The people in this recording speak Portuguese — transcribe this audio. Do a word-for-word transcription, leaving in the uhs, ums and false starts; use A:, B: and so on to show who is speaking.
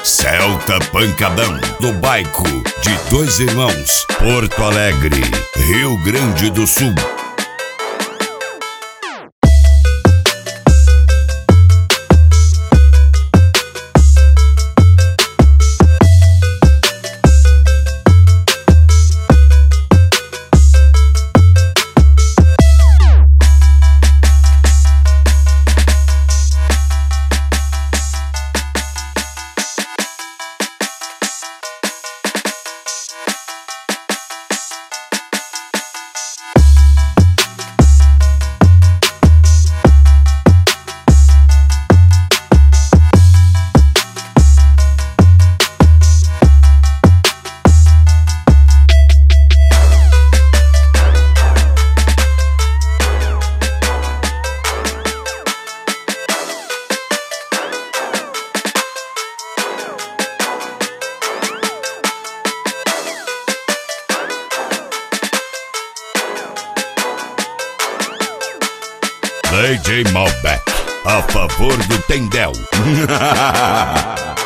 A: Celta Pancadão, do bairro de Dois Irmãos, Porto Alegre, Rio Grande do Sul. D J Malbec, a favor do Tendel.